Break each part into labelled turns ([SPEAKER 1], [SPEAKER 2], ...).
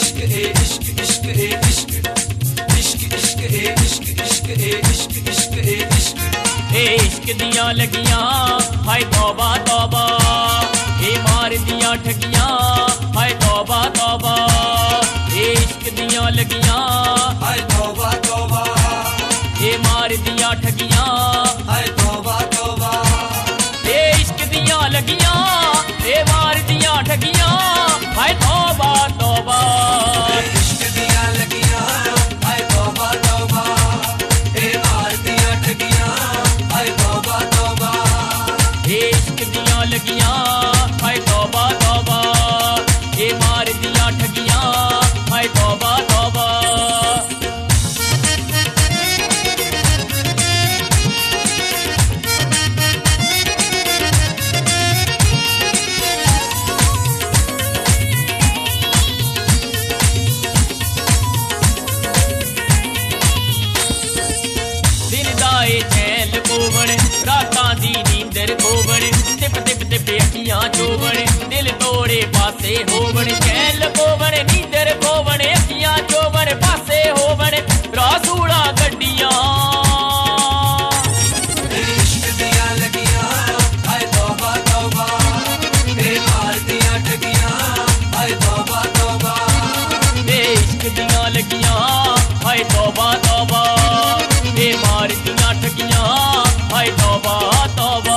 [SPEAKER 1] इश्क ए इश्क इश्क ए इश्क इश्क इश्क ए इश्क इश्क ए इश्क इश्क ए इश्क
[SPEAKER 2] ए इश्क दियां लगियां हाय तौबा तौबा ए मार दियां ठगियां हाय तौबा तौबा ए इश्क दियां लगियां
[SPEAKER 1] हाय तौबा तौबा
[SPEAKER 2] ए मार दियां ठगियां
[SPEAKER 1] हाय तौबा तौबा
[SPEAKER 2] ए इश्क दियां लगियां ए मार दियां ठगियां हाय तौबा तौबा
[SPEAKER 1] इश्क दियां लगियां हाय तौबा तौबा ए मार दियां ठगियां हाय तौबा तौबा
[SPEAKER 2] ए इश्क दियां लगियां हाय तौबा तौबा ए मार दियां ठगियां हाय तौबा तौबा चैन कोवण रातां दी नींदर कोवण टिप टिप टिप अखियां चोवण दिल तोड़े पासे होवण चैन कोवण नींदर कोवण अखियां चोवण पासे होवण रासूला गड्डियां
[SPEAKER 1] इश्क दियां लगियां हाय तौबा तौबा ए मार दियां ठगियां हाय तौबा तौबा
[SPEAKER 2] ए इश्क दियां लगियां हाय तौबा तौबा ए मार दियां ठगियां हाय तौबा तौबा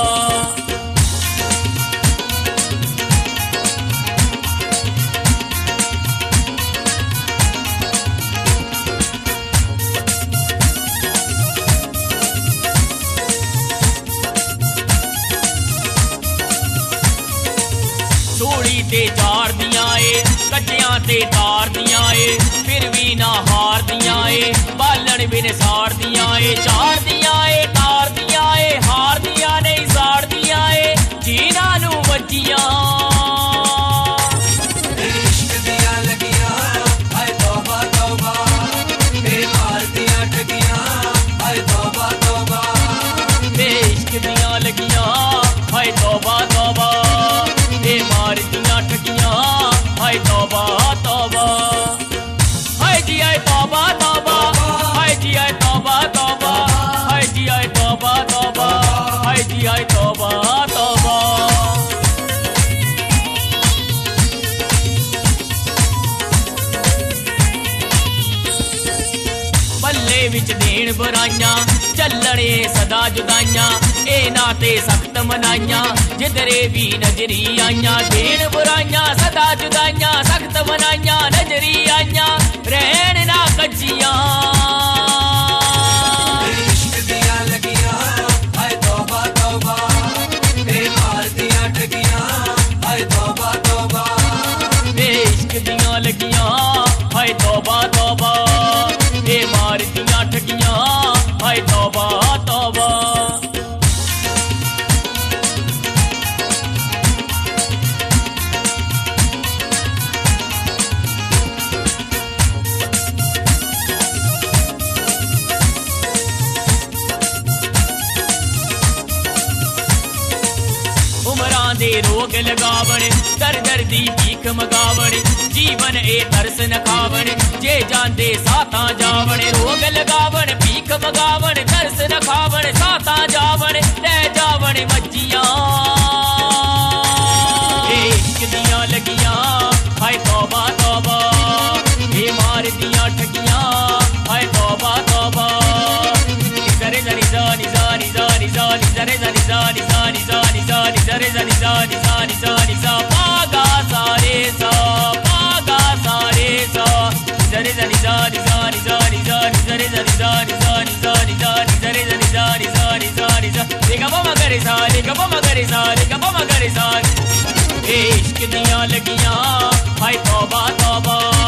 [SPEAKER 2] सूली ते चार दियां ए कच्चियां ते तार दियां ए फिर भी ना हार दियां ए बालन बिन साड़ दियां ए चार दियां ए तार दियां ए हार दियां नहीं साड़ दियां ए जीना नू बच्चियां
[SPEAKER 1] इश्क दियां लगियां हाय तौबा तौबा ए मार दियां ठगियां हाय तौबा तौबा
[SPEAKER 2] ए इश्क दियां लगियां हाय तौबा तौबा ए मार दियां ठगियां हाय तौबा तौबा हाय जी हाय तौबा तौबा हाय जी हाय तौबा तौबा हाय जी हाय तौबा तौबा हाय जी हाय तौबा तौबा पल्ले विच देन बुराइयां चलने सदा जुदाइयां ए नाते सख्त मनाइयां जिधरे भी नजरी आइयां देन बुराइयां सदा जुदाइयां सख्त मनाइयां नजरी आइयां रहन ना कच्चियां
[SPEAKER 1] इश्क दियां लगियां हाय तौबा तौबा ए मार दियां ठगियां हाय तौबा तौबा
[SPEAKER 2] ए इश्क दियां लगियां हाय तौबा तौबा ए मार दियां ठगियां हाय तौबा तौबा उमरां दे रोग लगावण दर दर दी भीख मगावण जीवन ए तरस न खावण जे जांदे सातां जावण रोग लगावण भीख मगावण तरस न खावण सातां जावण ले जावण मज्जियां ए इश्क दियां लगियां हाय तौबा तौबा ए मार दियां ठगियां हाय तौबा तौबा zare zare zani zani zani zani zare zani zani zani zani zani zare zani zani zani zani za paga sare sa zare zani zani zani zani zani zare zani zani zani zani zani zare zani zani zani zani za re ga ma gare sa re ga ma gare sa re ga ma gare sa ए इश्क दियां लगियां हाय तौबा तौबा